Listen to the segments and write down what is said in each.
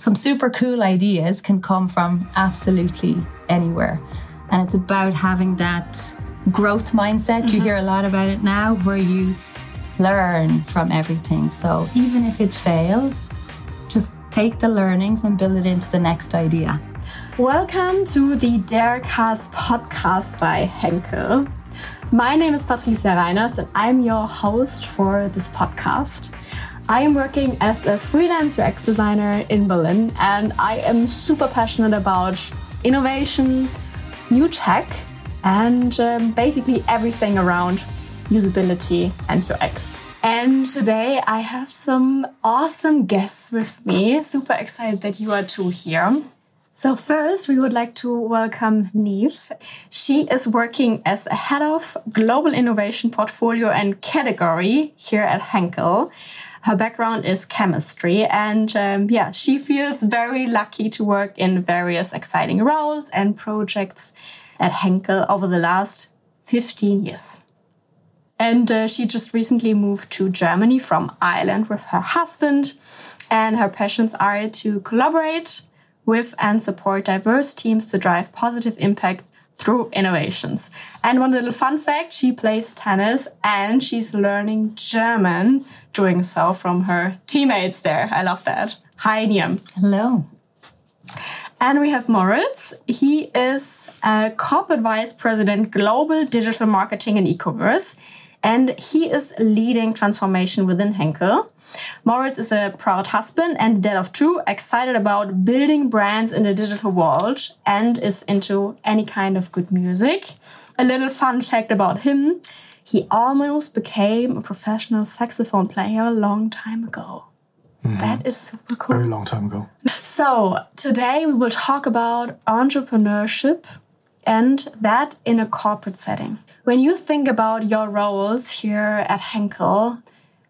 some super cool ideas can come from absolutely anywhere. And it's about having that growth mindset. You hear a lot about it now, where you learn from everything. So even if it fails, just take the learnings and build it into the next idea. Welcome to the Darecast podcast by Henkel. My name is Patricia Reiners and I'm your host for this podcast. I am working as a freelance UX designer in Berlin, and I am super passionate about innovation, new tech, and basically everything around usability and UX. And today I have some awesome guests with me. Super excited that you are two here. So first, we would like to welcome Neve. She is working as a head of global innovation portfolio and category here at Henkel. Her background is chemistry, and she feels very lucky to work in various exciting roles and projects at Henkel over the last 15 years. And she just recently moved to Germany from Ireland with her husband, and her passions are to collaborate with and support diverse teams to drive positive impact through innovations. And one little fun fact, she plays tennis and she's learning German doing so from her teammates there. I love that. Hi, Niam. Hello. And we have Moritz. He is a corporate vice president, global digital marketing and e-commerce. And he is leading transformation within Henkel. Moritz is a proud husband and dad of two, excited about building brands in the digital world, and is into any kind of good music. A little fun fact about him, he almost became a professional saxophone player a long time ago. Mm-hmm. That is super cool. Very long time ago. So today we will talk about entrepreneurship, and that in a corporate setting. When you think about your roles here at Henkel,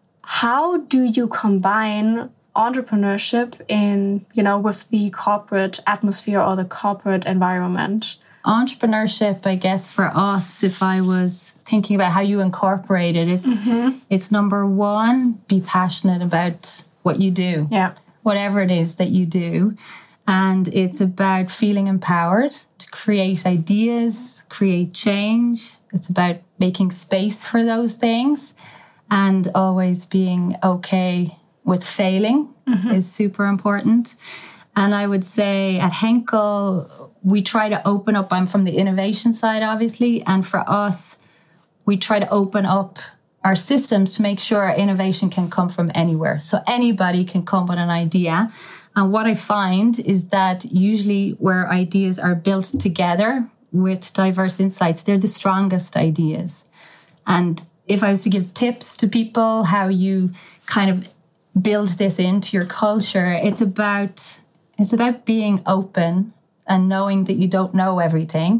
how do you combine entrepreneurship with the corporate atmosphere or the corporate environment? Entrepreneurship, I guess, for us, if I was thinking about how you incorporate it, it's number one, be passionate about what you do. Yeah. Whatever it is that you do. And it's about feeling empowered to create ideas, create change. It's about making space for those things, and always being okay with failing is super important. And I would say at Henkel, we try to open up. I'm from the innovation side, obviously. And for us, we try to open up our systems to make sure our innovation can come from anywhere. So anybody can come with an idea. And what I find is that usually where ideas are built together with diverse insights, they're the strongest ideas. And if I was to give tips to people how you kind of build this into your culture, it's about being open and knowing that you don't know everything,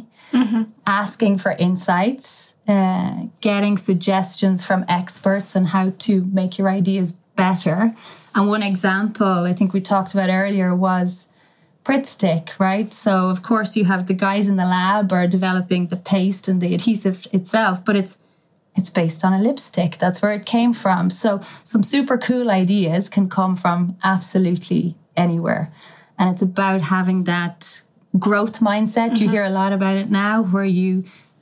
asking for insights, getting suggestions from experts on how to make your ideas better. And one example I think we talked about earlier was Britstick, right? So of course you have the guys in the lab are developing the paste and the adhesive itself, but it's based on a lipstick. That's where it came from. So some super cool ideas can come from absolutely anywhere. And it's about having that growth mindset. You hear a lot about it now, where you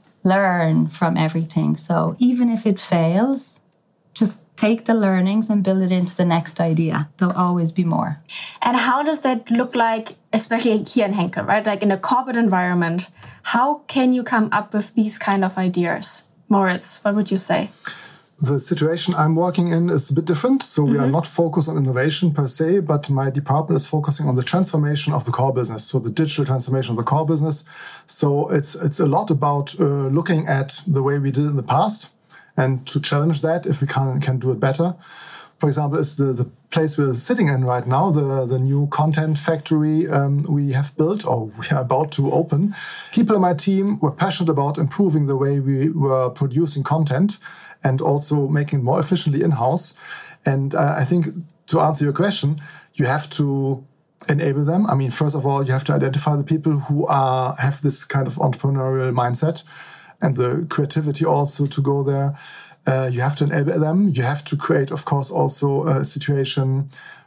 learn from everything. So even if it fails, just take the learnings and build it into the next idea. There'll always be more. And how does that look like, especially here in Henkel, right? Like in a corporate environment, how can you come up with these kind of ideas? Moritz, what would you say? The situation I'm working in is a bit different. So we are not focused on innovation per se, but my department is focusing on the transformation of the core business. So the digital transformation of the core business. So it's a lot about looking at the way we did in the past, and to challenge that if we can do it better. For example, is the place we're sitting in right now, the new content factory we have built, or we are about to open. People in my team were passionate about improving the way we were producing content and also making it more efficiently in-house. And I think to answer your question, you have to enable them. I mean, first of all, you have to identify the people who have this kind of entrepreneurial mindset and the creativity also to go there. You have to enable them. You have to create, of course, also a situation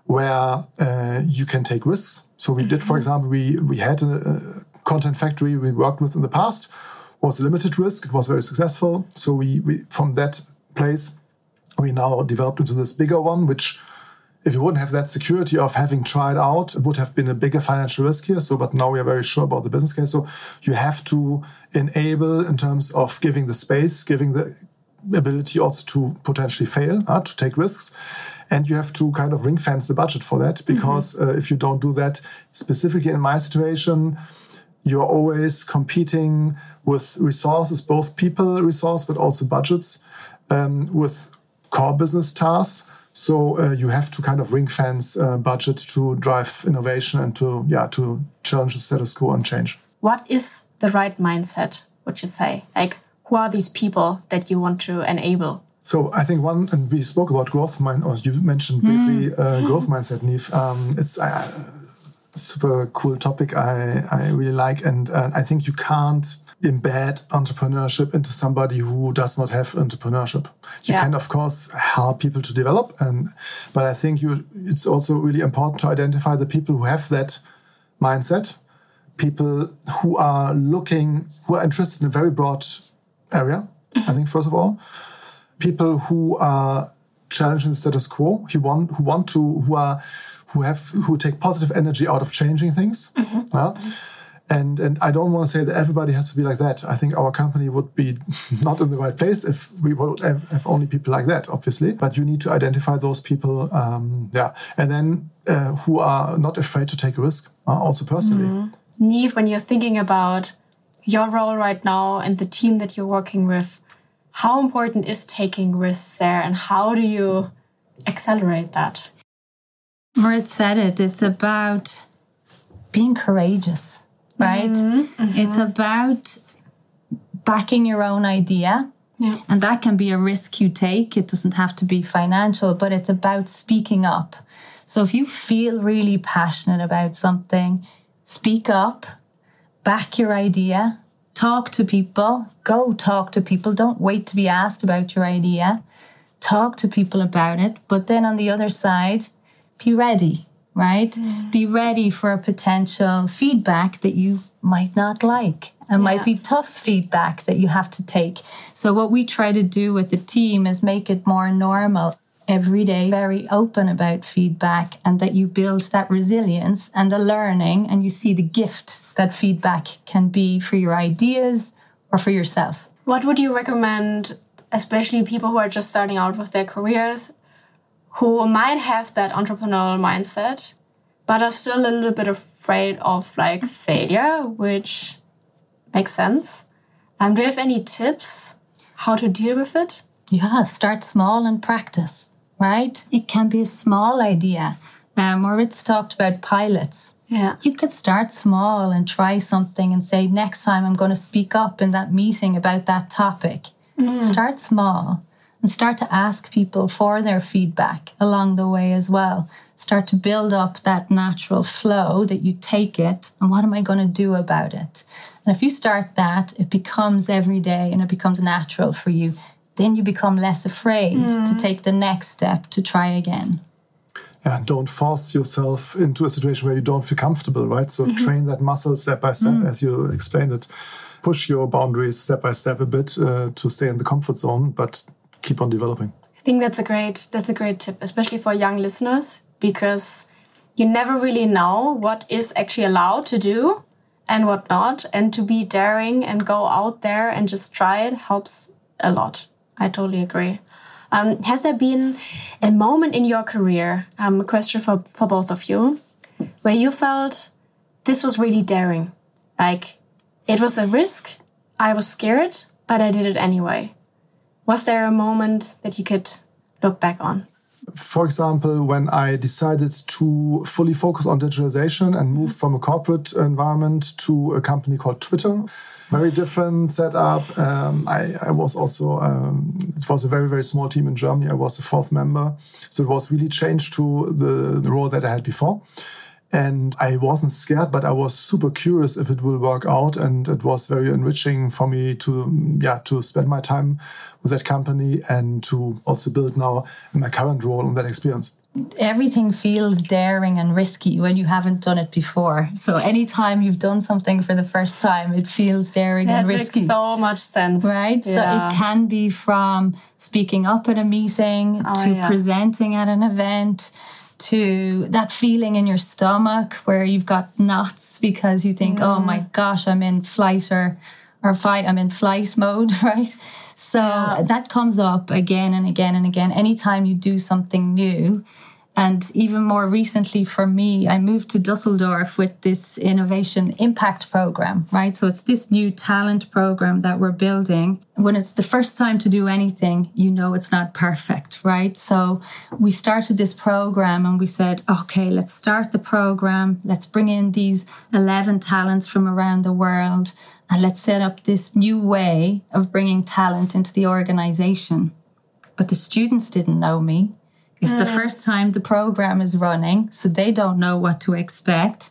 where you can take risks. So we did, for example, we had a content factory we worked with in the past, was a limited risk. It was very successful. So we from that place, we now developed into this bigger one, which if you wouldn't have that security of having tried out, it would have been a bigger financial risk here. So, but now we are very sure about the business case. So you have to enable in terms of giving the space, giving the ability also to potentially fail, to take risks. And you have to kind of ring fence the budget for that, because if you don't do that, specifically in my situation, you're always competing with resources, both people resource, but also budgets, with core business tasks. So you have to kind of ring fence budget to drive innovation and to challenge the status quo and change. What is the right mindset, would you say? Like, who are these people that you want to enable? So I think one, and we spoke about growth mind, or you mentioned briefly growth mindset, Niamh. It's a super cool topic I really like. And I think you can't embed entrepreneurship into somebody who does not have entrepreneurship. You can, of course, help people to develop, but I think it's also really important to identify the people who have that mindset, people who are interested in a very broad area, I think, first of all. People who are challenging the status quo, who take positive energy out of changing things. And I don't want to say that everybody has to be like that. I think our company would be not in the right place if we would have only people like that, obviously. But you need to identify those people, and then who are not afraid to take a risk, also personally. Niamh, when you're thinking about your role right now and the team that you're working with, how important is taking risks there, and how do you accelerate that? Moritz said it. It's about being courageous, right? It's about backing your own idea. Yeah. And that can be a risk you take. It doesn't have to be financial, but it's about speaking up. So if you feel really passionate about something, speak up, back your idea, talk to people, go talk to people. Don't wait to be asked about your idea. Talk to people about it. But then on the other side, be ready, right? Be ready for a potential feedback that you might not like and might be tough feedback that you have to take. So what we try to do with the team is make it more normal every day, very open about feedback, and that you build that resilience and the learning, and you see the gift that feedback can be for your ideas or for yourself. What would you recommend, especially people who are just starting out with their careers, who might have that entrepreneurial mindset, but are still a little bit afraid of failure, which makes sense? Do you have any tips how to deal with it? Yeah, start small and practice, right? It can be a small idea. Moritz talked about pilots. Yeah. You could start small and try something and say, next time I'm going to speak up in that meeting about that topic. Start small and start to ask people for their feedback along the way as well. Start to build up that natural flow that you take it and what am I going to do about it? And if you start that, it becomes every day and it becomes natural for you. Then you become less afraid to take the next step to try again. And don't force yourself into a situation where you don't feel comfortable, right? So train that muscle step by step, as you explained it. Push your boundaries step by step a bit to stay in the comfort zone, but keep on developing. I think that's a great tip, especially for young listeners, because you never really know what is actually allowed to do and what not. And to be daring and go out there and just try it helps a lot. I totally agree. Has there been a moment in your career, a question for both of you, where you felt this was really daring? Like, it was a risk, I was scared, but I did it anyway. Was there a moment that you could look back on? For example, when I decided to fully focus on digitalization and move from a corporate environment to a company called Twitter, very different setup. I was also, it was a very, very small team in Germany. I was the fourth member. So it was really changed to the role that I had before. And I wasn't scared, but I was super curious if it will work out. And it was very enriching for me to spend my time with that company and to also build now in my current role on that experience. everything feels daring and risky when you haven't done it before. So anytime you've done something for the first time, it feels daring and risky. Makes so much sense. Right? Yeah. So it can be from speaking up at a meeting to presenting at an event, to that feeling in your stomach where you've got knots because you think, oh my gosh, I'm in flight or fight. I'm in flight mode, right? So that comes up again and again and again. Anytime you do something new. And even more recently for me, I moved to Dusseldorf with this Innovation Impact Program, right? So it's this new talent program that we're building. When it's the first time to do anything, you know it's not perfect, right? So we started this program and we said, okay, let's start the program. Let's bring in these 11 talents from around the world. And let's set up this new way of bringing talent into the organization. But the students didn't know me. It's the first time the program is running, so they don't know what to expect.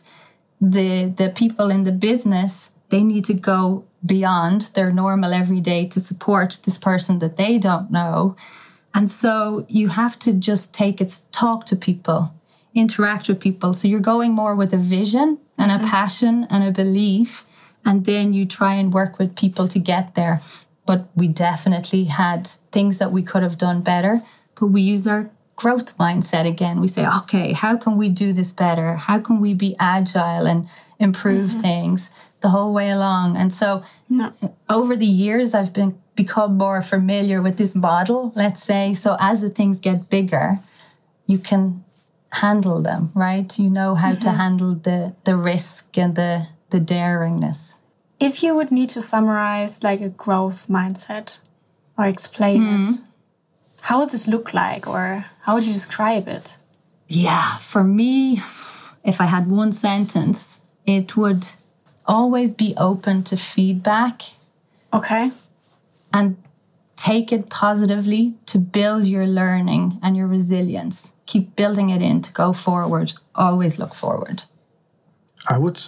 The people in the business, they need to go beyond their normal everyday to support this person that they don't know. And so you have to just talk to people, interact with people. So you're going more with a vision and a passion and a belief, and then you try and work with people to get there. But we definitely had things that we could have done better, but we use our growth mindset again. We say, okay, how can we do this better? How can we be agile and improve things the whole way along? And so over the years, I've become more familiar with this model, let's say. So as the things get bigger, you can handle them, right? You know how to handle the risk and the daringness. If you would need to summarize like a growth mindset or explain it, how would this look like, or how would you describe it? Yeah, for me, if I had one sentence, it would always be open to feedback. Okay. And take it positively to build your learning and your resilience. Keep building it in to go forward. Always look forward. I would,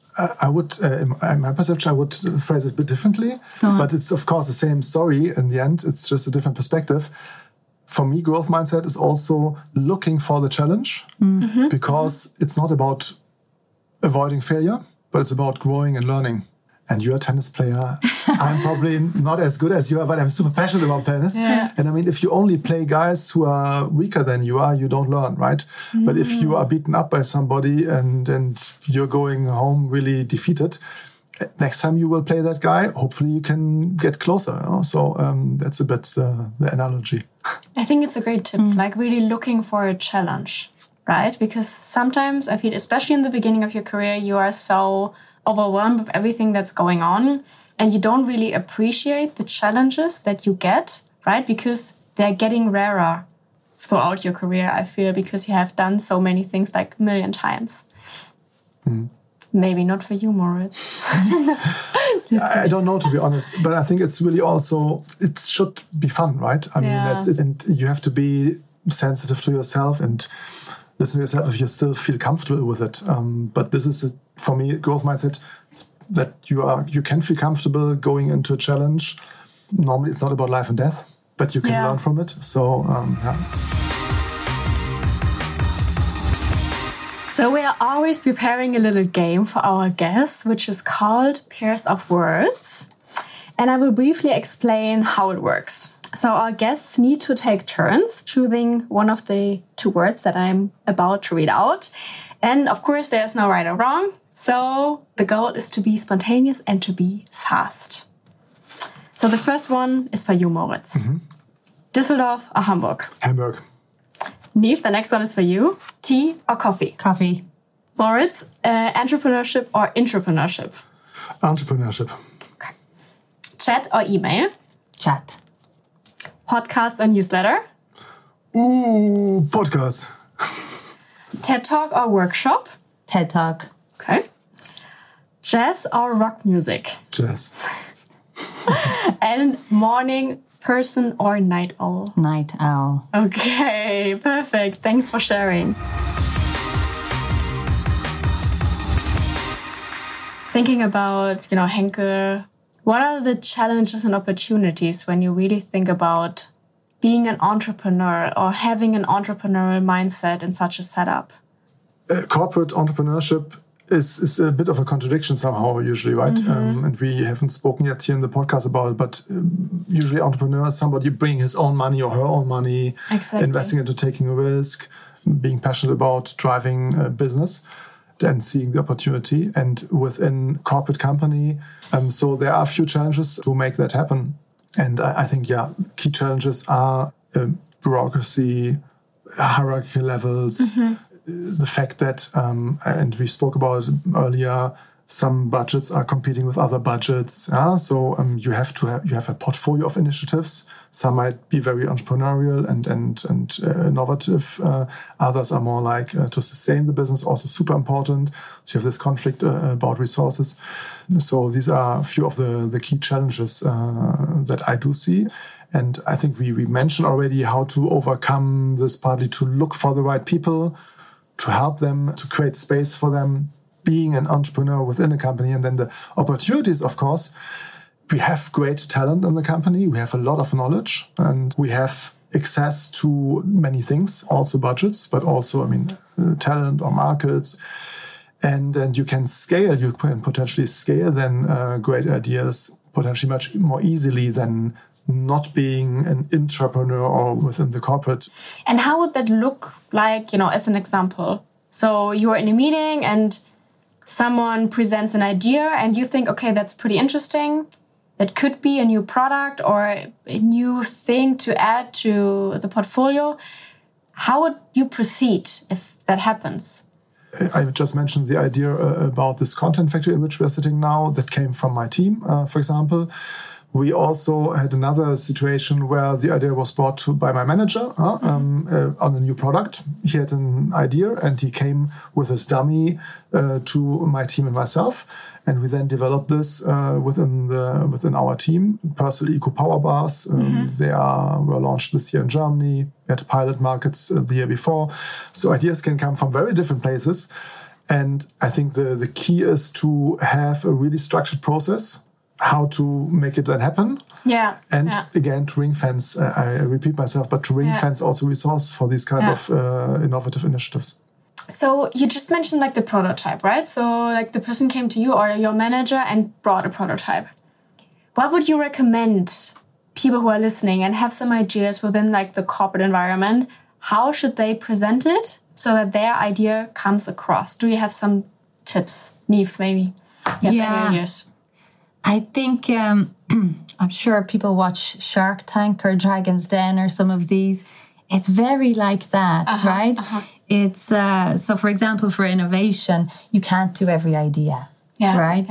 in my perception, I would phrase it a bit differently. But it's, of course, the same story in the end. It's just a different perspective. For me, growth mindset is also looking for the challenge because it's not about avoiding failure, but it's about growing and learning. And you're a tennis player. I'm probably not as good as you are, but I'm super passionate about tennis. Yeah. And I mean, if you only play guys who are weaker than you are, you don't learn, right? But if you are beaten up by somebody and you're going home really defeated, next time you will play that guy, hopefully you can get closer. You know? So that's a bit the analogy. I think it's a great tip, like really looking for a challenge, right? Because sometimes I feel, especially in the beginning of your career, you are so overwhelmed with everything that's going on and you don't really appreciate the challenges that you get, right? Because they're getting rarer throughout your career, I feel, because you have done so many things like a million times. Maybe not for you, Moritz. I don't know, to be honest, but I think it's really also, it should be fun, right? I mean, that's it. And you have to be sensitive to yourself and listen to yourself if you still feel comfortable with it. But this is, for me, growth mindset, that you can feel comfortable going into a challenge. Normally, it's not about life and death, but you can learn from it. So, So we are always preparing a little game for our guests, which is called Pairs of Words. And I will briefly explain how it works. So our guests need to take turns choosing one of the two words that I'm about to read out. And of course, there's no right or wrong. So the goal is to be spontaneous and to be fast. So the first one is for you, Moritz. Düsseldorf or Hamburg? Hamburg. Neve, the next one is for you. Tea or coffee? Coffee. Moritz, entrepreneurship or intrapreneurship? Entrepreneurship. Okay. Chat or email? Chat. Podcast or newsletter? Ooh, podcast. TED Talk or workshop? TED Talk. Okay. Jazz or rock music? Jazz. And morning person or night owl? Night owl. Okay, perfect. Thanks for sharing. Thinking about, Henke, what are the challenges and opportunities when you really think about being an entrepreneur or having an entrepreneurial mindset in such a setup? Corporate entrepreneurship is a bit of a contradiction somehow, usually, right? And we haven't spoken yet here in the podcast about it, but usually entrepreneur is somebody bringing his own money or her own money, investing into taking a risk, being passionate about driving a business and seeing the opportunity. And within corporate company, so there are a few challenges to make that happen. And I think, key challenges are bureaucracy, hierarchy levels, the fact that, and we spoke about it earlier, some budgets are competing with other budgets. So you have a portfolio of initiatives. Some might be very entrepreneurial and innovative. Others are more like to sustain the business, also super important. So you have this conflict about resources. So these are a few of the key challenges that I do see. And I think we mentioned already how to overcome this, partly to look for the right people, to help them, to create space for them, being an entrepreneur within a company. And then the opportunities, of course, we have great talent in the company. We have a lot of knowledge and we have access to many things, also budgets, but also, talent or markets. And you can scale, you can potentially scale then great ideas potentially much more easily than not being an entrepreneur or within the corporate. And how would that look like, as an example? So you're in a meeting and someone presents an idea and you think, okay, that's pretty interesting. That could be a new product or a new thing to add to the portfolio. How would you proceed if that happens? I just mentioned the idea about this content factory in which we're sitting now that came from my team, for example. We also had another situation where the idea was brought to by my manager on a new product. He had an idea and he came with his dummy to my team and myself. And we then developed this within our team. Personal Eco Power Bars. They were launched this year in Germany. We had pilot markets the year before. So ideas can come from very different places. And I think the key is to have a really structured process, how to make it then happen. Again, to ring fence, I repeat myself, but to ring fence also resource for these kind of innovative initiatives. So you just mentioned like the prototype, right? So like the person came to you or your manager and brought a prototype. What would you recommend people who are listening and have some ideas within like the corporate environment? How should they present it so that their idea comes across? Do you have some tips? Niamh, maybe? Ideas? I think, I'm sure people watch Shark Tank or Dragon's Den or some of these. It's very like that, right? It's, so for example, for innovation, you can't do every idea, right?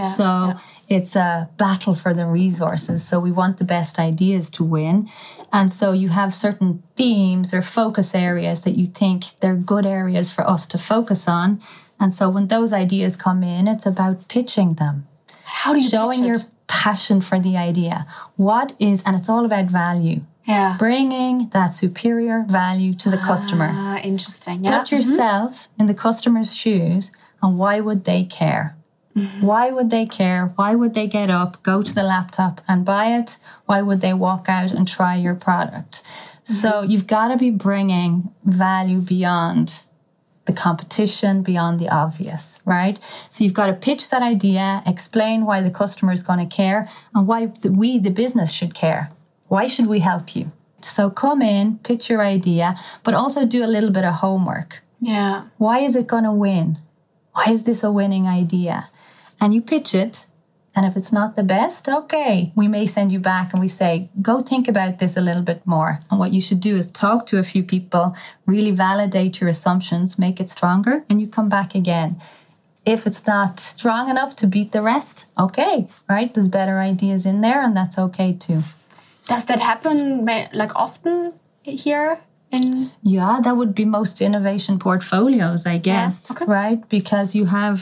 It's a battle for the resources. So we want the best ideas to win. And so you have certain themes or focus areas that you think they're good areas for us to focus on. And so when those ideas come in, it's about pitching them. How do you showing your passion for the idea? And it's all about value. Bringing that superior value to the customer. Interesting. Put yourself in the customer's shoes and why would they care? Why would they care? Why would they get up, go to the laptop and buy it? Why would they walk out and try your product? So you've got to be bringing value beyond the competition, beyond the obvious, right? So you've got to pitch that idea, explain why the customer is going to care and why we, the business, should care. Why should we help you? So come in, pitch your idea, but also do a little bit of homework. Why is it going to win? Why is this a winning idea? And you pitch it. And if it's not the best, okay, we may send you back and we say, go think about this a little bit more. And what you should do is talk to a few people, really validate your assumptions, make it stronger, and you come back again. If it's not strong enough to beat the rest, okay, right? There's better ideas in there and that's okay too. Does that happen like often here? Yeah, that would be most innovation portfolios, I guess, right? Because you have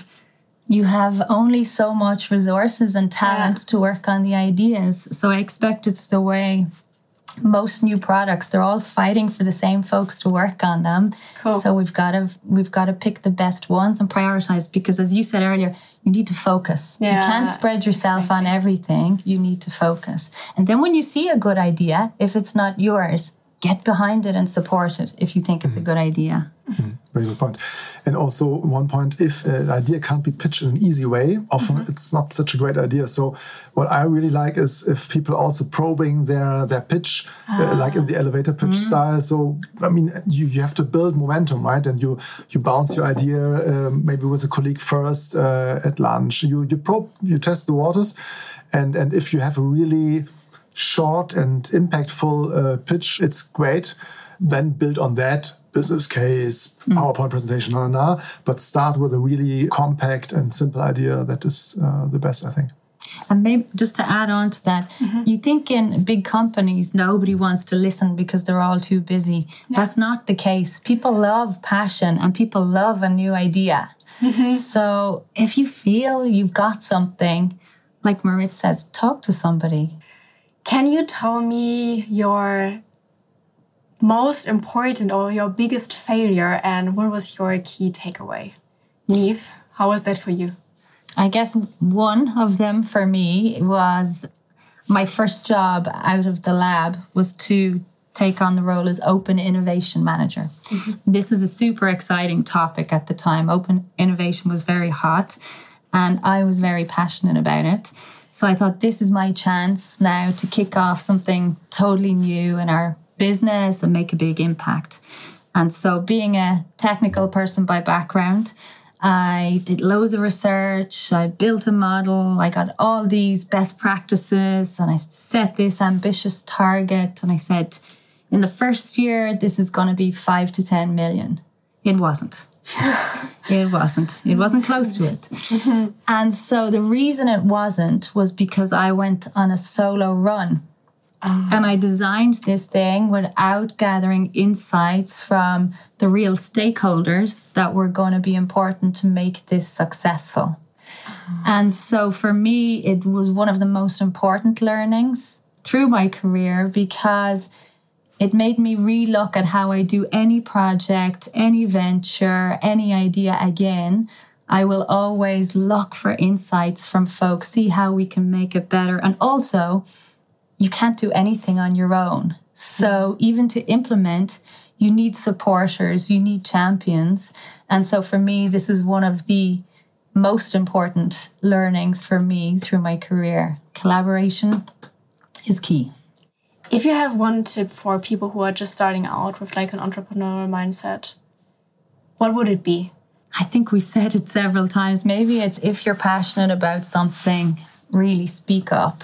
only so much resources and talent to work on the ideas. So I expect it's the way most new products, they're all fighting for the same folks to work on them. So we've got to pick the best ones and prioritize, because as you said earlier, you need to focus. You can't spread yourself on everything. You need to focus. And then when you see a good idea, if it's not yours, get behind it and support it if you think it's a good idea. Very good point. And also one point, if an idea can't be pitched in an easy way, often it's not such a great idea. So what I really like is if people also probing their pitch, like in the elevator pitch style. So, I mean, you have to build momentum, right? And you bounce your idea maybe with a colleague first at lunch. You probe, you test the waters. And if you have a really short and impactful pitch, it's great. Then build on that business case, PowerPoint presentation, but start with a really compact and simple idea. That is the best, I think. And maybe just to add on to that, you think in big companies, nobody wants to listen because they're all too busy. Yeah. That's not the case. People love passion and people love a new idea. So if you feel you've got something, like Marit says, talk to somebody. Can you tell me your most important or your biggest failure and what was your key takeaway? Niamh, how was that for you? I guess one of them for me was my first job out of the lab was to take on the role as Open Innovation Manager. This was a super exciting topic at the time. Open innovation was very hot and I was very passionate about it. So I thought this is my chance now to kick off something totally new in our business and make a big impact. And so being a technical person by background, I did loads of research, I built a model, I got all these best practices and I set this ambitious target and I said, in the first year, this is going to be 5 to 10 million. It wasn't. It wasn't close to it. And so the reason it wasn't was because I went on a solo run. And I designed this thing without gathering insights from the real stakeholders that were going to be important to make this successful. And so for me, it was one of the most important learnings through my career because it made me relook at how I do any project, any venture, any idea again. I will always look for insights from folks, see how we can make it better. And also, you can't do anything on your own. So even to implement, you need supporters, you need champions. And so for me, this is one of the most important learnings for me through my career. Collaboration is key. If you have one tip for people who are just starting out with like an entrepreneurial mindset, what would it be? I think we said it several times. Maybe it's if you're passionate about something, really speak up.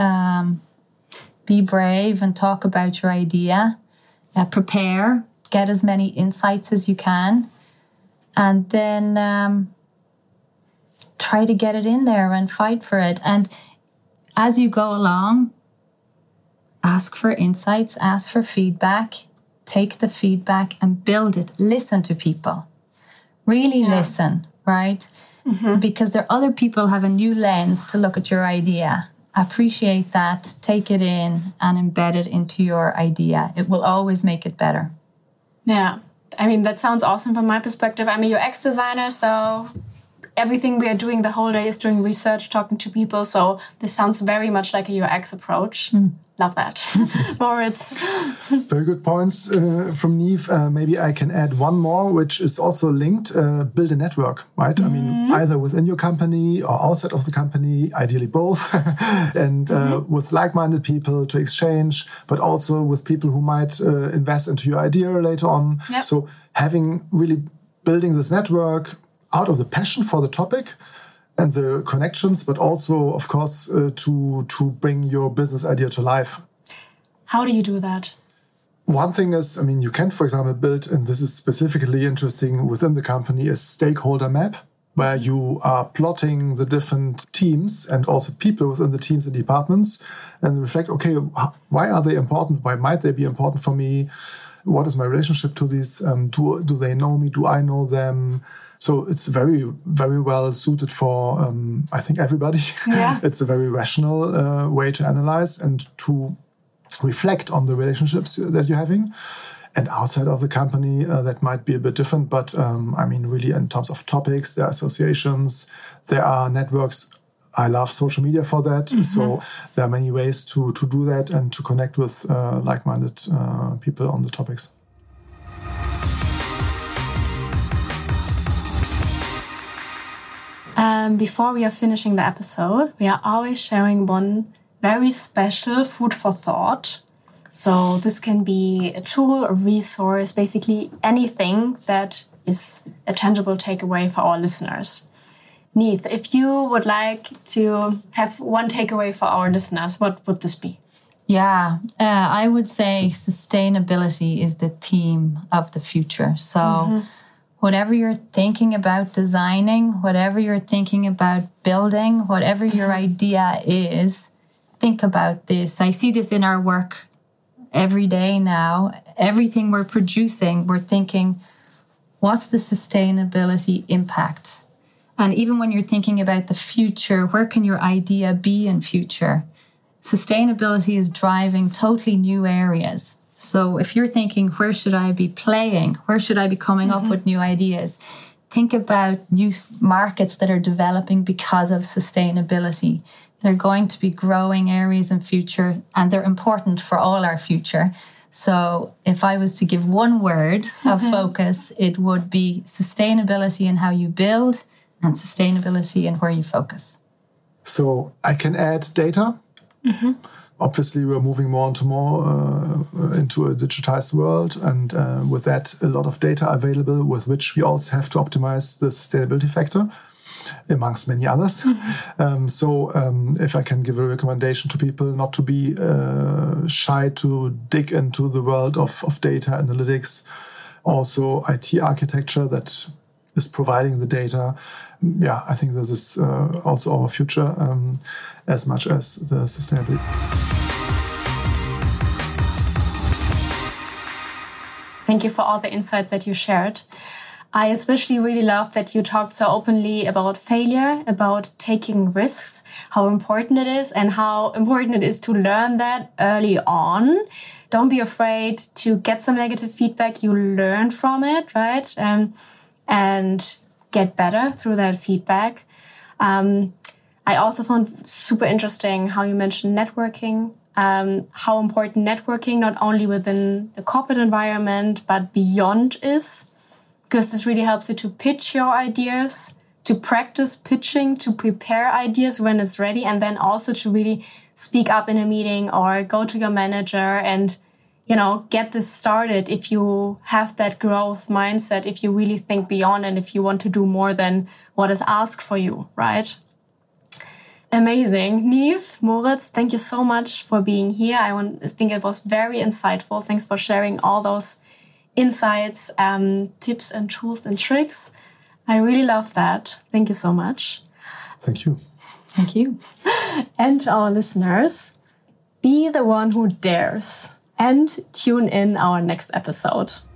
Be brave and talk about your idea. Prepare, get as many insights as you can. And then try to get it in there and fight for it. And as you go along, ask for insights, ask for feedback, take the feedback and build it. Listen to people. Really listen, right? Because there are other people have a new lens to look at your idea. Appreciate that, take it in and embed it into your idea. It will always make it better. Yeah, I mean, that sounds awesome from my perspective. I'm a UX designer, so everything we are doing the whole day is doing research, talking to people. So this sounds very much like a UX approach. Love that. Moritz. Very good points from Niamh. Maybe I can add one more, which is also linked. Build a network, right? I mean, either within your company or outside of the company, ideally both. And with like-minded people to exchange, but also with people who might invest into your idea later on. Yep. So building this network out of the passion for the topic and the connections, but also, of course, to bring your business idea to life. How do you do that? One thing is, I mean, you can, for example, build, and this is specifically interesting within the company, a stakeholder map, where you are plotting the different teams and also people within the teams and departments and reflect, okay, why are they important? Why might they be important for me? What is my relationship to these? Do they know me? Do I know them? So it's very, very well suited for, I think, everybody. Yeah. It's a very rational way to analyze and to reflect on the relationships that you're having. And outside of the company, that might be a bit different. But I mean, really, in terms of topics, there are associations, there are networks I love social media for that. So there are many ways to do that and to connect with like-minded people on the topics. Before we are finishing the episode, we are always sharing one very special food for thought. So this can be a tool, a resource, basically anything that is a tangible takeaway for our listeners. Neith, if you would like to have one takeaway for our listeners, what would this be? Yeah, I would say sustainability is the theme of the future. So whatever you're thinking about designing, whatever you're thinking about building, whatever your idea is, think about this. I see this in our work every day now. Everything we're producing, we're thinking, what's the sustainability impact? And even when you're thinking about the future, where can your idea be in future? Sustainability is driving totally new areas. So if you're thinking, where should I be playing? Where should I be coming up with new ideas? Think about new markets that are developing because of sustainability. They're going to be growing areas in future, and they're important for all our future. So if I was to give one word of focus, it would be sustainability in how you build and sustainability in where you focus. So I can add data. Obviously, we're moving more and more into a digitized world, and with that, a lot of data available with which we also have to optimize the sustainability factor, amongst many others. If I can give a recommendation to people not to be shy to dig into the world of data analytics, also IT architecture that is providing the data. Yeah, I think this is also our future as much as the sustainability. Thank you for all the insight that you shared. I especially really love that you talked so openly about failure, about taking risks, how important it is, and how important it is to learn that early on. Don't be afraid to get some negative feedback. You learn from it, right? And get better through that feedback. I also found super interesting how you mentioned networking, how important networking, not only within the corporate environment, but beyond is, because this really helps you to pitch your ideas, to practice pitching, to prepare ideas when it's ready, and then also to really speak up in a meeting or go to your manager and, get this started if you have that growth mindset, if you really think beyond and if you want to do more than what is asked for you, right? Amazing. Neith, Moritz, thank you so much for being here. I think it was very insightful. Thanks for sharing all those insights, tips and tools and tricks. I really love that. Thank you so much. Thank you. Thank you. And to our listeners, be the one who dares and tune in our next episode.